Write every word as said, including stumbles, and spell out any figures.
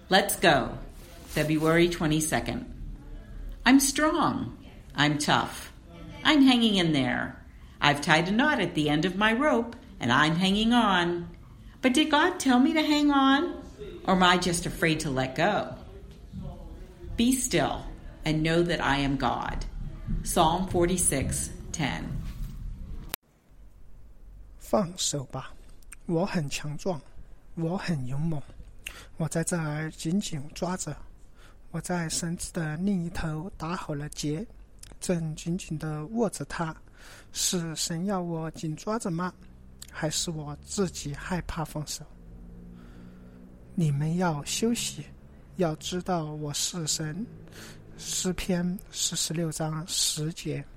Let's go. February twenty-second. I'm strong. I'm tough. I'm hanging in there. I've tied a knot at the end of my rope, and I'm hanging on. But did God tell me to hang on? Or am I just afraid to let go? Be still and know that I am God. Psalm forty-six ten. 放手吧，我很强壮，我很勇猛，我在这儿紧紧抓着，我在绳子的另一头打好了结，正紧紧地握着它。是神要我紧抓着吗？还是我自己害怕放手？你们要休息，要知道我是神。诗篇四十六章十节。